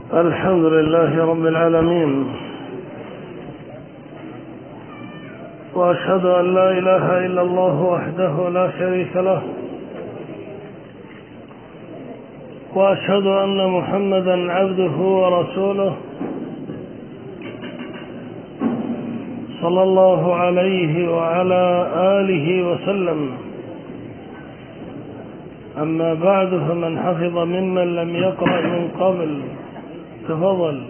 الحمد لله رب العالمين، وأشهد أن لا إله إلا الله وحده لا شريك له، وأشهد أن محمدا عبده ورسوله صلى الله عليه وعلى آله وسلم. أما بعد، فمن حفظ ممن لم يقرأ من قبل تفضل.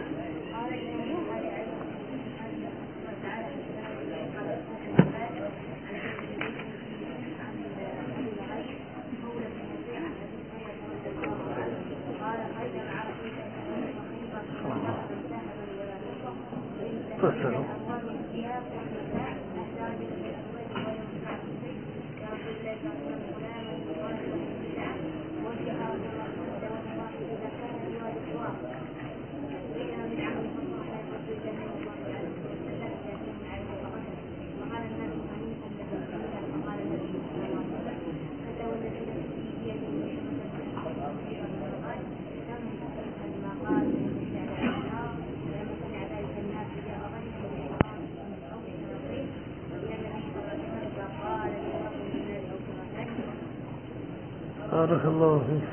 بارك الله فيك.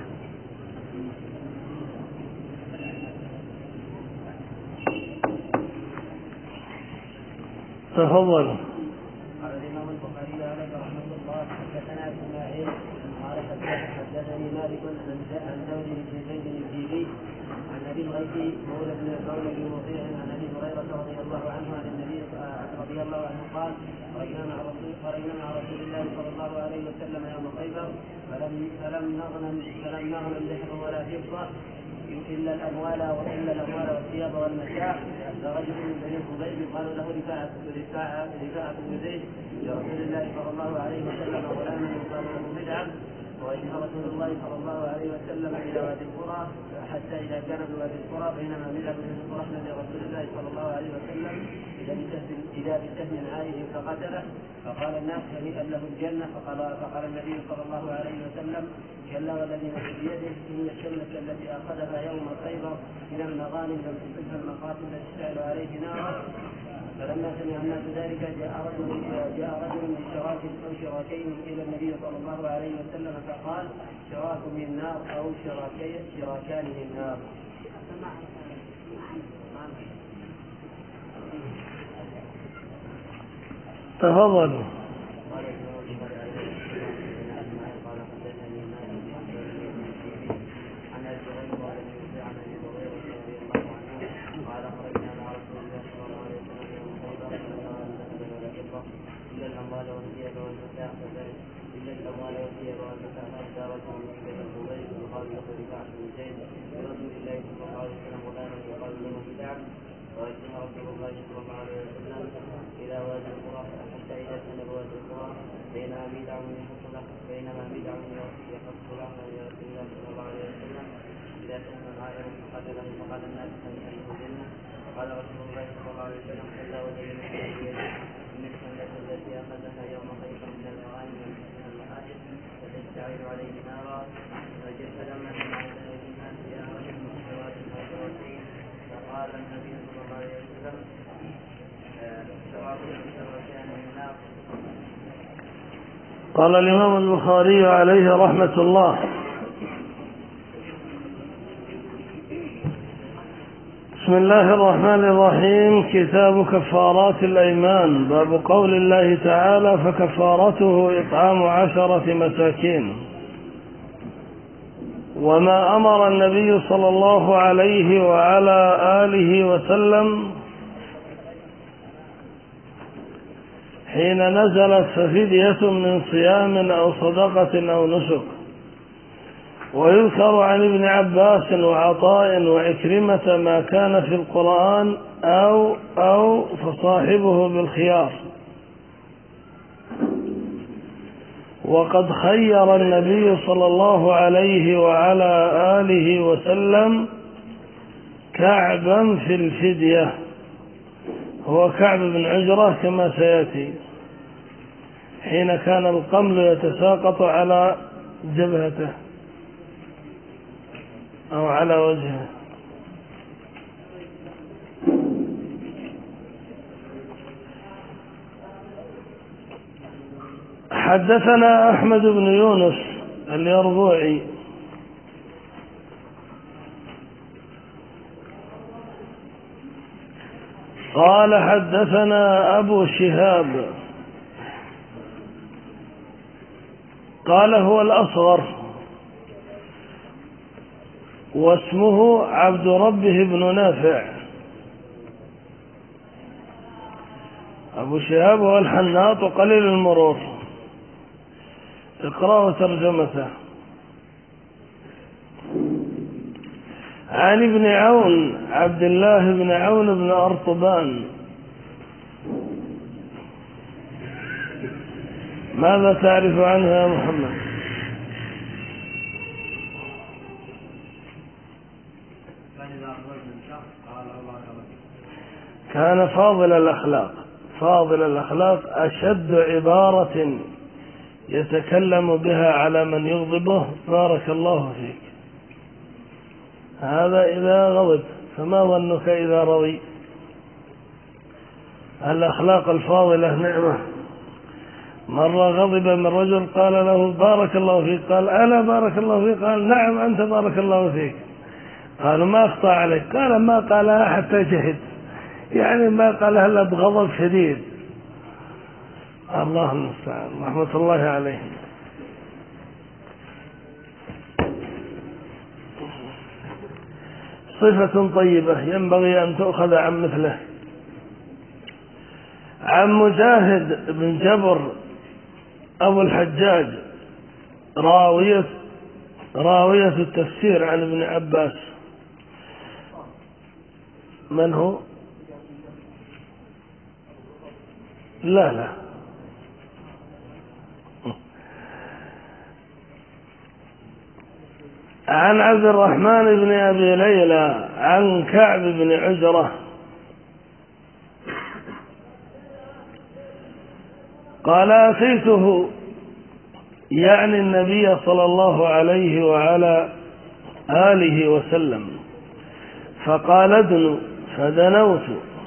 تفضل. قال الإمام البخاري عليه رحمه الله: حدثنا إسماعيل قال حدثني مالك عن زوج بن زيد الجيلي عن أبي الغيث مولى بن وقيع عن أبي هريرة رضي الله عنه عن النبي رضي الله عنه قال: خرجنا مع رسول الله صلى الله عليه وسلم يوم خيبر فلم نغنم ذهبا ولا فضة إلا الأموال والثياب والمتاع. فرجل من بني خبيب يقال له رفاعة بن زيد لرسول الله صلى الله عليه وسلم غلاما يقال له مدعم، ووجه رسول الله صلى الله عليه وسلم إلى وادي القرى حتى إذا كان بوادي القرى بينما مدعم بن رحمة لرسول الله صلى الله عليه وسلم إذا بسهم عائد فقتله، فقال الناس: هنيئا له الجنة. فقال النبي صلى الله عليه وسلم: كلا والذي نفسي بيده إن الشملة التي أخذها يوم خيبر من المغانم لم تصبها المقاتل تشتعل عليه نارا. فلما سمع الناس ذلك جاء رجل بشراك أو شراكين إلى النبي صلى الله عليه وسلم فقال: شراك من نار أو شراكان من نار. تفضل. بينما بدع يحط لحظة إلى رسول الله صلى الله عليه وسلم إذا سمع العائلة فقتله فقال الناس: هنيئا له الجنة. فقال رسول الله صلى الله عليه وسلم: كلا والذي نفسي بيده إن الشملة التي أخذها يوم خيبر من المغانم من المحاجر فتشتعل عليه نارا. فلما سمع ذلك الناس جاء رجل من الشراك أو شراكين فقال النبي صلى الله عليه وسلم: شراكان من نار. قال الإمام البخاري عليه رحمة الله: بسم الله الرحمن الرحيم. كتاب كفارات الأيمان. باب قول الله تعالى: فكفارته إطعام 10 مساكين. وما أمر النبي صلى الله عليه وعلى آله وسلم حين نزلت ففدية من صيام أو صدقة أو نسك. ويذكر عن ابن عباس وعطاء وعكرمة ما كان في القرآن أو فصاحبه بالخيار. وقد خير النبي صلى الله عليه وعلى آله وسلم كعبا في الفدية، هو كعب بن عجرة كما سيأتي، حين كان القمل يتساقط على جبهته أو على وجهه. حدثنا أحمد بن يونس اليربوعي قال حدثنا أبو شهاب قال هو الأصغر واسمه عبد ربه بن نافع. أبو شهاب هو الحناط وقليل المرور، اقرأوا ترجمته. عن ابن عون عبد الله بن عون بن أرطبان. ماذا تعرف عنه يا محمد؟ كان فاضل الأخلاق، فاضل الأخلاق، أشد عبارة يتكلم بها على من يغضبه بارك الله فيك. هذا إذا غضب، فما ظنك إذا رضي؟ الأخلاق الفاضلة نعمة. مرة غضب من رجل قال له بارك الله فيك، قال ألا بارك الله فيك؟ قال نعم أنت بارك الله فيك. قالوا ما أخطأ عليك؟ قال ما قالها حتى جهد، يعني ما قالها إلا بغضب شديد. الله المستعان، رحمة الله عليه. صفة طيبة ينبغي أن تؤخذ عن مثله. عن مجاهد بن جبر أبو الحجاج راوية التفسير عن ابن عباس. من هو؟ لا عن عبد الرحمن بن أبي ليلى عن كعب بن عجرة قال أتيته، يعني النبي صلى الله عليه وعلى آله وسلم، فقال ادن، فدنوت،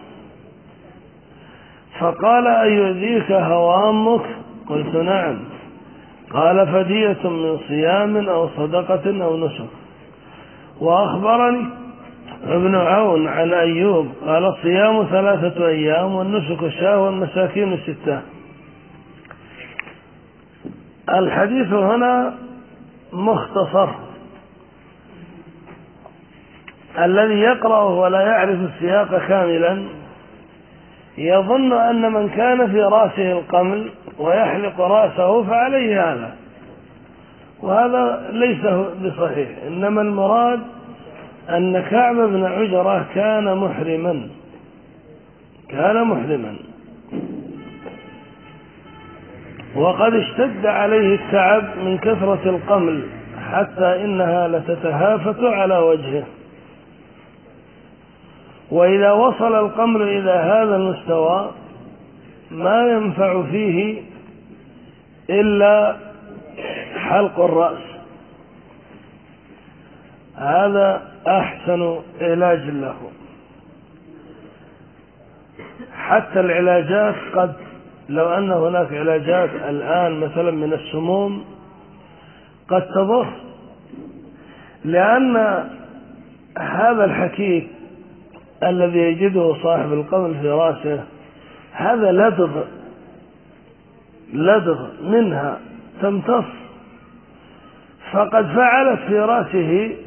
فقال أيؤذيك هوامك؟ قلت نعم. قال فدية من صيام أو صدقة أو نسك. وأخبرني ابن عون عن أيوب قال الصيام 3 أيام والنسك شاة والمساكين 6. الحديث هنا مختصر، الذي يقرأه ولا يعرف السياق كاملا يظن أن من كان في رأسه القمل ويحلق رأسه فعليه هذا، وهذا ليس بصحيح. إنما المراد أن كعب بن عجرة كان محرما، وقد اشتد عليه التعب من كثرة القمل حتى إنها لتتهافت على وجهه. وإذا وصل القمل إلى هذا المستوى ما ينفع فيه إلا حلق الرأس، هذا أحسن علاج له. حتى العلاجات قد لو أن هناك علاجات الآن مثلا من السموم قد تضر، لأن هذا الحكيك الذي يجده صاحب القمل في رأسه هذا لدغ منها تمتص، فقد فعلت في رأسه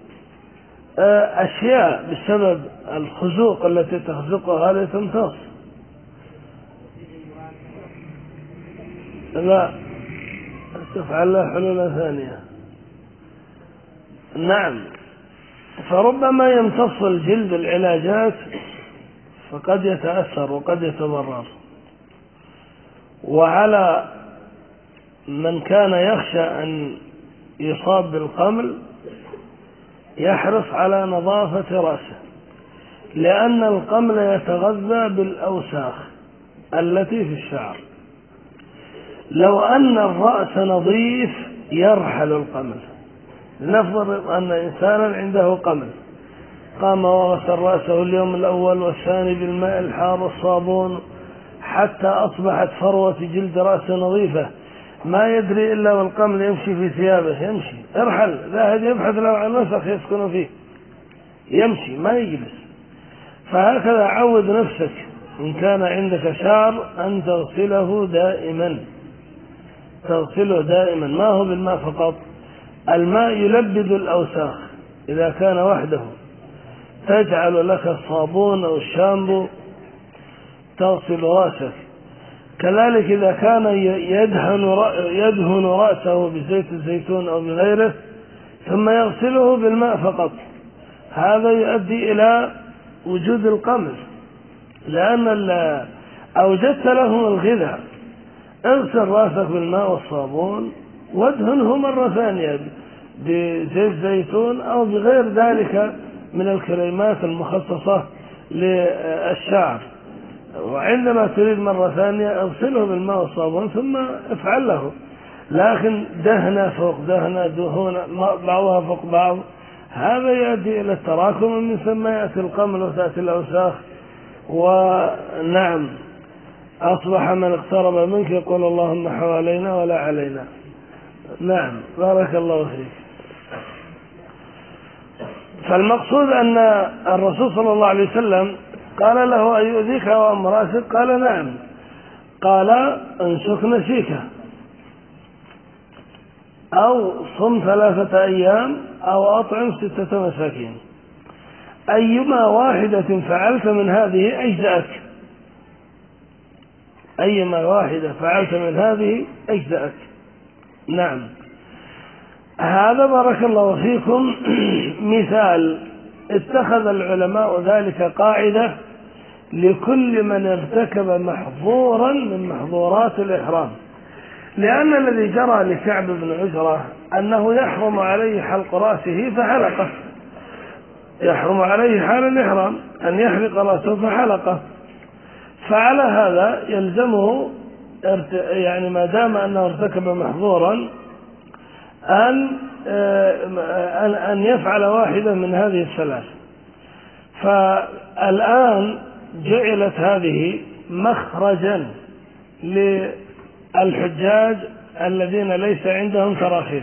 أشياء بسبب الخزوق التي تخزقها لتمتص. لا تفعل له حلول ثانية. نعم، فربما يمتص الجلد العلاجات فقد يتأثر وقد يتضرر. وعلى من كان يخشى أن يصاب بالقمل يحرص على نظافة رأسه، لأن القمل يتغذى بالأوساخ التي في الشعر. لو أن الرأس نظيف يرحل القمل. لنفرض أن إنسانا عنده قمل قام وغسل رأسه اليوم الأول والثاني بالماء الحار والصابون حتى أصبحت فروة جلد رأسه نظيفة، ما يدري إلا والقمل يمشي في ثيابه، يمشي ارحل ذاهب يبحث له عن وسخ يسكن فيه، يمشي ما يجلس. فهكذا عود نفسك إن كان عندك شعر أن تغسله دائما، تغسله دائما، ما هو بالماء فقط، الماء يلبد الأوساخ إذا كان وحده، تجعل لك الصابون أو الشامبو تغسل رأسك. كذلك إذا كان يدهن رأسه بزيت الزيتون أو بغيره ثم يغسله بالماء فقط، هذا يؤدي إلى وجود القمل، لأن أوجدت لهم الغذاء. اغسل رأسك بالماء والصابون وادهنه مرة ثانية بزيت زيتون أو بغير ذلك من الكريمات المخصصة للشعر، وعندما تريد مرة ثانية اغسله بالماء والصابون ثم افعل له. لكن دهنة فوق دهنة، دهون بعضها فوق بعض، هذا يؤدي إلى التراكم، من ثم يأتي القمل وتأتي الأوساخ. ونعم أصبح من اقترب منك يقول اللهم حوالينا ولا علينا. نعم بارك الله فيك. فالمقصود أن الرسول صلى الله عليه وسلم قال له أيؤذيك وامرأتك؟ قال نعم. قال انسك نسيك، أو صم 3 أيام، أو أطعم 6 مساكين، أيما واحدة فعلت من هذه أجزأك، أيما واحدة فعلت من هذه أجزأك. نعم. هذا بارك الله فيكم مثال اتخذ العلماء ذلك قاعدة لكل من ارتكب محظورا من محظورات الإحرام، لأن الذي جرى لكعب بن عجرة أنه يحرم عليه حلق رأسه فحلقه، يحرم عليه حال الإحرام أن يحلق رأسه فحلقه، فعلى هذا يلزمه يعني ما دام أنه ارتكب محظورا أن يفعل واحدة من هذه الثلاث. فالآن جعلت هذه مخرجا للحجاج الذين ليس عندهم تراخيص،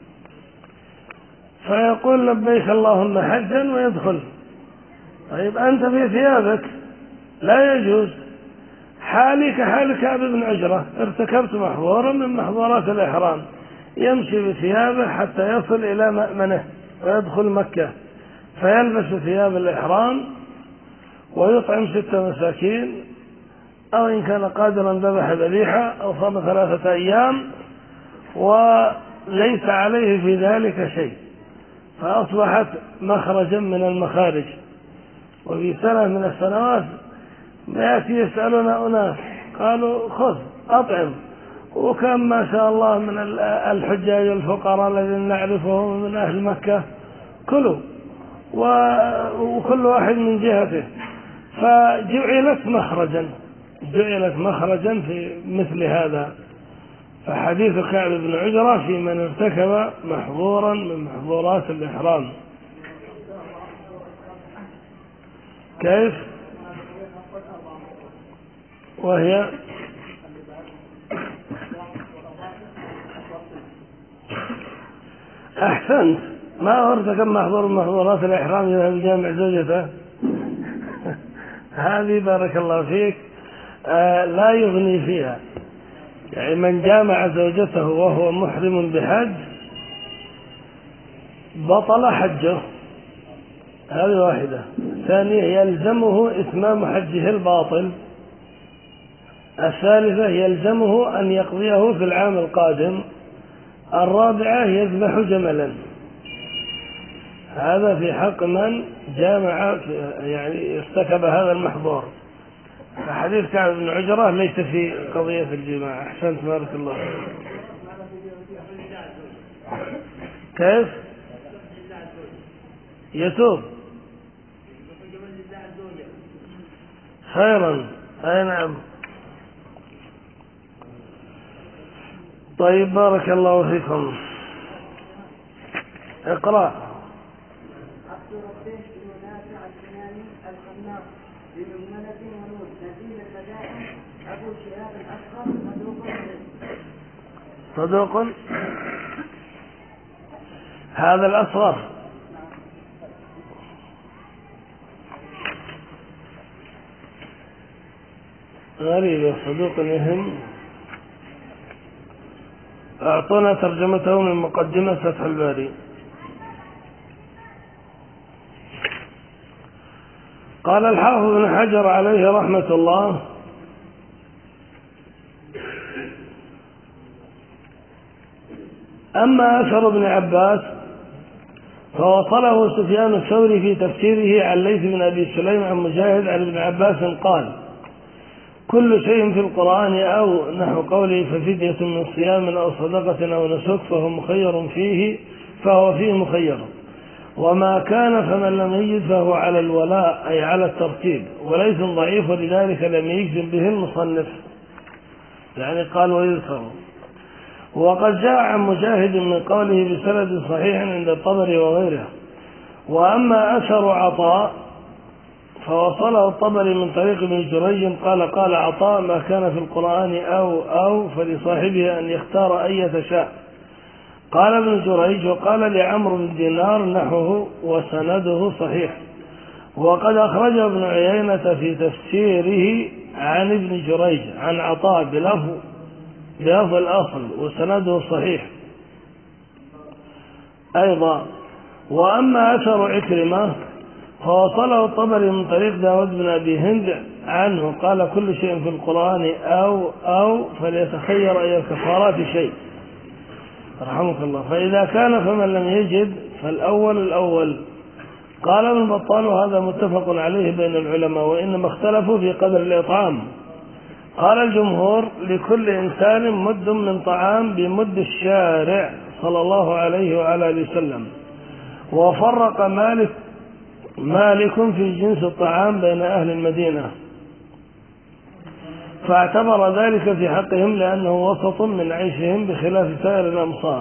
فيقول لبيك اللهم حجا ويدخل. طيب أنت في ثيابك لا يجوز، حالي كحال كعب بن عجرة، ارتكبت محظورا من محظورات الإحرام، يمشي بثيابه حتى يصل إلى مأمنه ويدخل مكة، فيلبس ثياب الإحرام ويطعم 6 مساكين، أو إن كان قادرا ذبح ذبيحة أو صام 3 أيام، وليس عليه في ذلك شيء، فأصبحت مخرجا من المخارج. وفي سنة من السنوات يأتي يسألنا أناس قالوا خذ أطعم، وكان ما شاء الله من الحجاج الفقراء الذين نعرفهم من أهل مكة كلوا، وكل واحد من جهته، فجعلت مخرجا في مثل هذا. فحديث كعب بن عجرة في من ارتكب محظورا من محظورات الإحرام. كيف؟ وهي أحسنت، ما هو ارتكب محظور من محظورات الإحرام يذهب الجامع زوجته هذه بارك الله فيك لا يغني فيها. يعني من جامع زوجته وهو محرم بحج بطل حجه، هذه واحدة. ثانية يلزمه إتمام حجه الباطل. الثالثة يلزمه أن يقضيه في العام القادم. الرابعة يذبح جملا. هذا في حق من جامع يعني ارتكب هذا المحظور. فحديث كعب بن عجرة ليس في قضية الجماع. أحسنت بارك الله. كيف يتوب؟ خيرا، أي نعم. طيب بارك الله فيكم. اقرأ. صدوق هذا الأصغر. غريب صدوق يهم. أعطونا ترجمته من مقدمة فتح الباري. قال الحافظ بن حجر عليه رحمة الله: أما أثر ابن عباس فوصله سفيان الثوري في تفسيره عن ليث بن أبي سليم عن مجاهد عن ابن عباس قال: كل شيء في القرآن أو نحو قوله ففدية من صيام أو صدقة أو نسك فهو فيه مخير، وما كان فمن لم يجد فهو على الولاء أي على الترتيب، وليس ضعيف ولذلك لم يجزم به المصنف، يعني قال ويذكر. وقد جاء عن مجاهد من قوله بسند صحيح عند الطبري وغيره. وأما أثر عطاء فوصله الطبري من طريق ابن جريج قال عطاء: ما كان في القرآن أو فلصاحبه أن يختار أية شاء. قال ابن جريج: وقال لعمرو بن دينار نحوه وسنده صحيح. وقد أخرج ابن عيينة في تفسيره عن ابن جريج عن عطاء بلفظ الأصل وسنده صحيح أيضا. وأما أثر عكرمة فوصله الطبري من طريق داود بن أبي هند عنه قال: كل شيء في القرآن أو فليتخير أي الكفارات شيء، رحمك الله. فإذا كان فمن لم يجد فالأول. قال ابن بطال: هذا متفق عليه بين العلماء، وإنما اختلفوا في قدر الإطعام. قال الجمهور: لكل إنسان مد من طعام بمد الشارع صلى الله عليه وعلى آله وسلم. وفرق مالك في جنس الطعام بين أهل المدينة، فاعتبر ذلك في حقهم لأنه وسط من عيشهم بخلاف سائر الأمصار.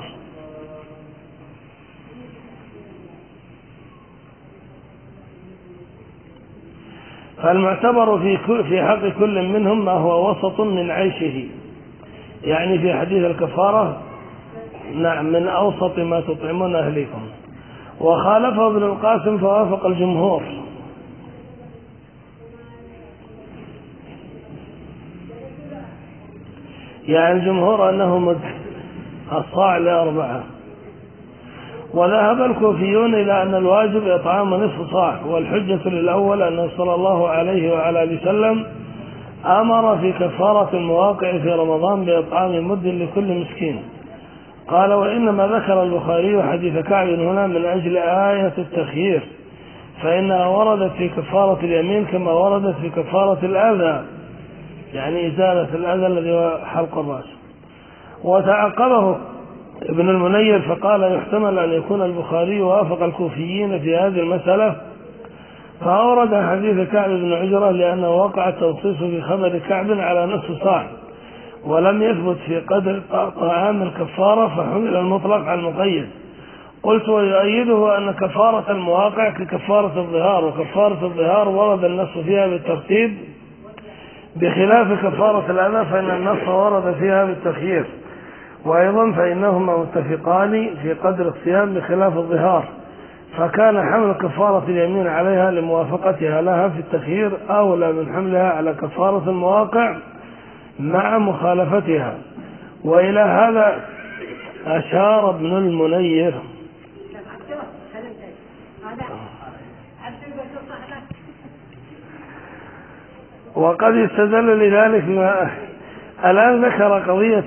فالمعتبر في حق كل منهم ما هو وسط من عيشه، يعني في حديث الكفارة: نعم من أوسط ما تطعمون أهليكم. وخالفه ابن القاسم فوافق الجمهور، يعني الجمهور أنه مد الصاع ل4. وذهب الكوفيون إلى أن الواجب إطعام نصف صاع، والحجة للأول أنه صلى الله عليه وعلى آله وسلم أمر في كفارة المواقع في رمضان بإطعام مد لكل مسكين. قال: وإنما ذكر البخاري حديث كعب هنا من أجل آية التخيير، فإنها وردت في كفارة اليمين كما وردت في كفارة الأذى، يعني إزالة الأذى الذي هو حلق الرأس. وتعقبه ابن المنير فقال: يحتمل أن يكون البخاري وافق الكوفيين في هذه المسألة، فأورد حديث كعب بن عجرة لأنه وقع التنصيص في خبر كعب على نصف صاع، ولم يثبت في قدر طعام الكفارة، فحمل المطلق على المقيد. قلت: ويؤيده أن كفارة المواقع ككفارة الظهار، وكفارة الظهار ورد النص فيها بالترتيب بخلاف كفارة الأذى فإن النص ورد فيها بالتخيير. وأيضا فإنهما متفقان في قدر الصيام بخلاف الظهار، فكان حمل كفارة اليمين عليها لموافقتها لها في التخيير أولى من حملها على كفارة المواقع مع مخالفتها. وإلى هذا أشار ابن المنير. وقد استدل لذلك الآن ذكر قضية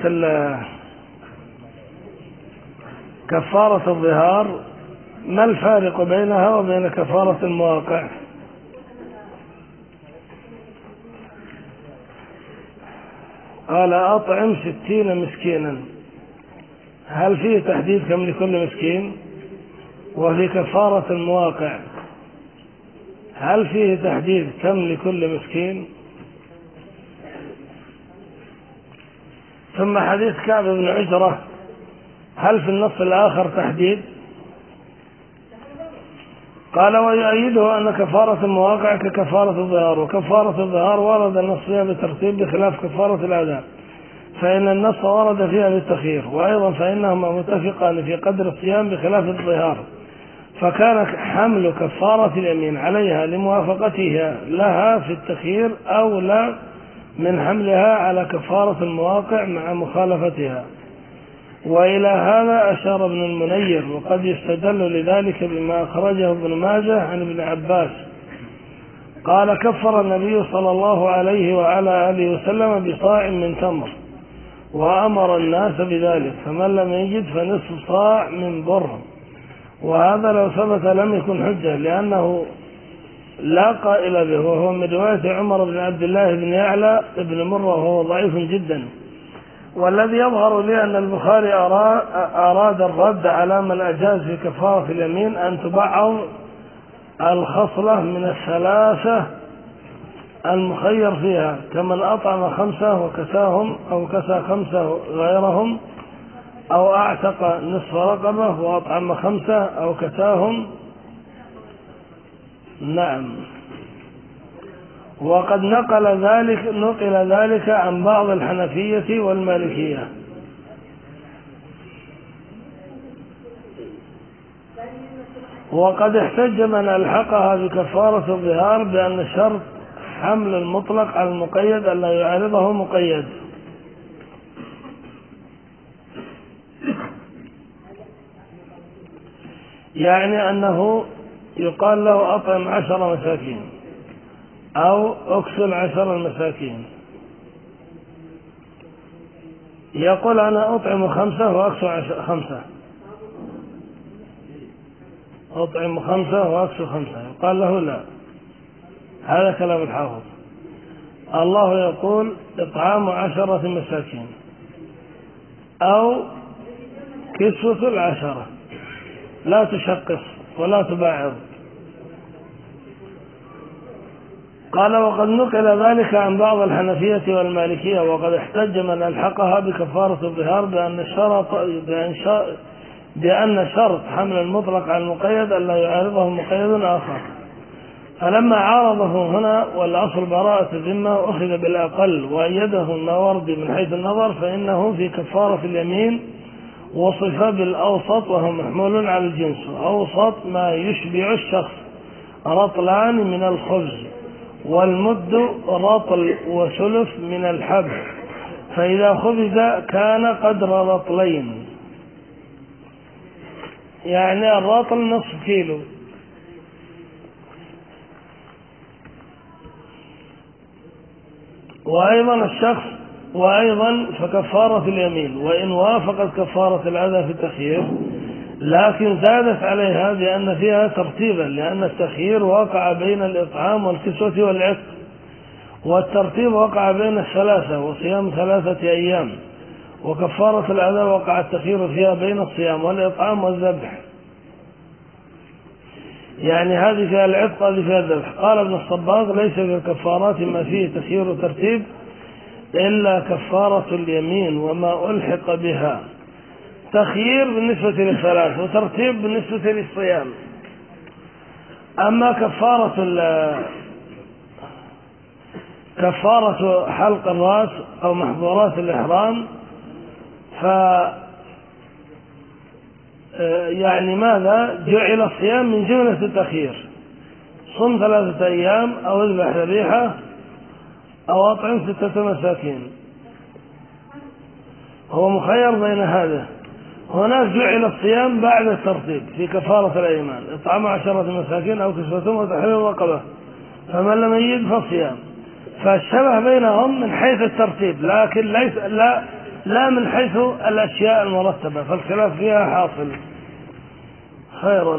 كفارة الظهار، ما الفارق بينها وبين كفارة المواقع؟ قال: أطعم 60 مسكينا. هل فيه تحديد كم لكل مسكين؟ وفي كفارة المواقع هل فيه تحديد كم لكل مسكين؟ ثم حديث كعب بن عجرة هل في النص الآخر تحديد؟ قال: ويؤيده أن كفارة المواقع ككفارة الظهار، وكفارة الظهار ورد النص فيها بترتيب بخلاف كفارة الأذى، فإن النص ورد فيها بالتخيير، وأيضا فإنهما متفقان في قدر الصيام بخلاف الظهار، فكان حمل كفارة اليمين عليها لموافقتها لها في التخيير أولى من حملها على كفارة المواقع مع مخالفتها. وإلى هذا أشار ابن المنير، وقد يستدل لذلك بما أخرجه ابن ماجه عن ابن عباس قال كفر النبي صلى الله عليه وعلى آله وسلم بصاع من تمر، وأمر الناس بذلك، فمن لم يجد فنصف صاع من بر. وهذا لو ثبت لم يكن حجة، لأنه لا قائل به، وهو من رواية عمر بن عبد الله بن يعلى بن مرة، وهو ضعيف جدا. والذي يظهر لي أن البخاري أراد الرد على من أجاز في كفارة اليمين أن تبعض الخصلة من الثلاثة المخير فيها، كمن أطعم 5 وكساهم، أو كسى 5 غيرهم، أو أعتق نصف رقبة وأطعم 5 أو كساهم. نعم. وقد نقل ذلك عن بعض الحنفية والمالكية. وقد احتج من ألحقها بكفارة الظهار بأن شرط حمل المطلق على المقيد ألا يعارضه مقيد، يعني أنه يقال له أطعم 10 مساكين أو أكسل 10 مساكين، يقول أنا أطعم 5 وأكسل 5، أطعم 5 وأكسل 5، يقال له لا، هذا كلام الحافظ. الله يقول إطعام 10 مساكين أو كسوة 10، لا تشقص ولا تباعض. قال وقد نقل ذلك عن بعض الحنفية والمالكية، وقد احتج من ألحقها بكفارة الظهار بأن شرط حمل المطلق على المقيد ألا يعارضه مقيد آخر، فلما عارضه هنا والأصل براءة الذمة أخذ بالأقل، وأيده الماوردي من حيث النظر، فإنه في كفارة اليمين وصف بالأوسط، وهو محمول على الجنس. أوسط ما يشبع الشخص رطلان من الخبز، والمد رطل وثلث من الحب، فإذا خبز كان قدر رطلين، يعني الرطل نصف كيلو. وأيضا فكفارة اليمين وإن وافقت كفارة الأذى في التخيير، لكن زادت عليها بأن فيها ترتيبا، لأن التخيير وقع بين الإطعام والكسوة والعتق، والترتيب وقع بين الثلاثة وصيام 3 أيام، وكفارة الأذى وقع التخيير فيها بين الصيام والإطعام والذبح، يعني هذه فيها العتق هذه فيها الذبح. قال ابن الصباغ ليس في الكفارات ما فيه تخيير وترتيب إلا كفارة اليمين وما ألحق بها، تخيير بالنسبة للثلاث وترتيب بالنسبة للصيام. أما كفارة حلق الرأس أو محظورات الإحرام، يعني ماذا جعل الصيام من جملة التخيير، صم 3 أيام أو اذبح ذبيحة أو أطعم 6 مساكين، هو مخير بين هذا. هناك جعل الصيام بعد الترتيب في كفارة الأيمان، إطعام 10 مساكين أو كسوتهم وتحرير رقبة، فمن لم يجد فصيام. فالشبه بينهم من حيث الترتيب، لكن ليس لا من حيث الأشياء المرتبة، فالخلاف فيها حاصل. خيرا.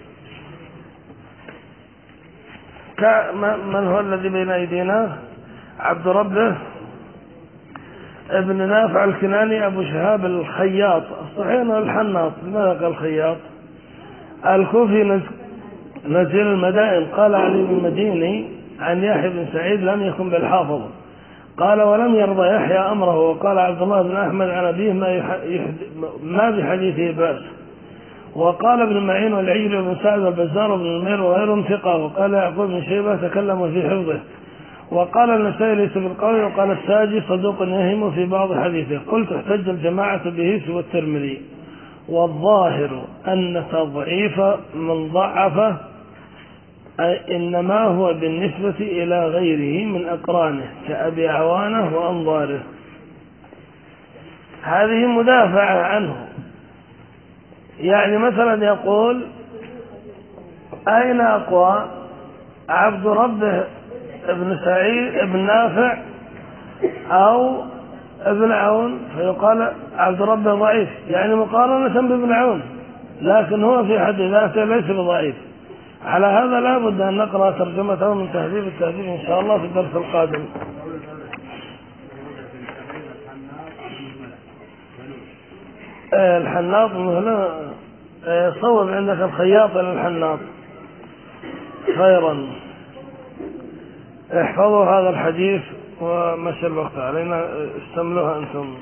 من هو الذي بين أيدينا؟ عبد ربه ابن نافع الكناني أبو شهاب الخياط، الصحيح الحناط، لماذا قال الخياط؟ الكوفي نزيل المدائن. قال علي بن المديني عن يحيى بن سعيد لم يكن بالحافظ، قال ولم يرضى يحيى أمره. وقال عبد الله بن أحمد عن أبيه ما بحديثه بأس. وقال ابن معين والعجل بن سعد والبزار بن المير وغيرهم ثقة. وقال يعقوب بن شيبة تكلموا في حفظه. وقال النسائي ليس بالقول، وقال الساجي صدوق يهم في بعض حديثه. قلت احتج الجماعة به سوى الترمذي، والظاهر أن تضعيف من ضعفه إنما هو بالنسبة إلى غيره من أقرانه كأبي عوانة وأنظاره. هذه مدافعة عنه. يعني مثلا يقول أين أقوى، عبد ربه ابن سعيد ابن نافع أو ابن عون، فيقال عبد ربه ضعيف، يعني مقارنة بابن عون، لكن هو في حد ذاته ليس بضعيف. على هذا لا بد أن نقرأ ترجمته من تهذيب التهذيب إن شاء الله في الدرس القادم. الحناط مثلا صوب عندك الخياط إلى الحناط خيرا. احفظوا هذا الحديث ومشى الوقت علينا، استملوها أنتم.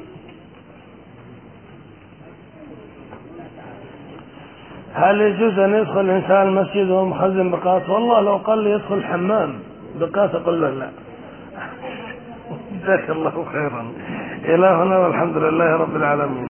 هل يجوز أن يدخل الإنسان المسجد وهو مخزن بقات؟ والله لو قال لي يدخل الحمام بقات أقول له لا. جزاك الله خيرا. إلى هنا والحمد لله رب العالمين.